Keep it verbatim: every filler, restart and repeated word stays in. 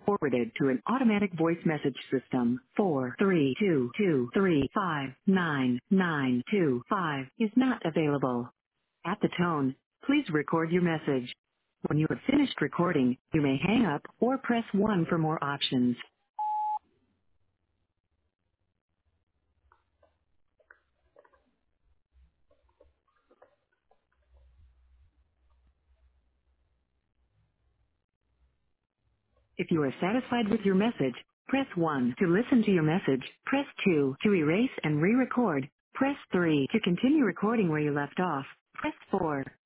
forwarded to an automatic voice message system. four three two two three five nine nine two five is not available. At the tone, please record your message. When you have finished recording, you may hang up or press one for more options. If you are satisfied with your message, press one to listen to your message. Press two to erase and re-record. Press three to continue recording where you left off. Press four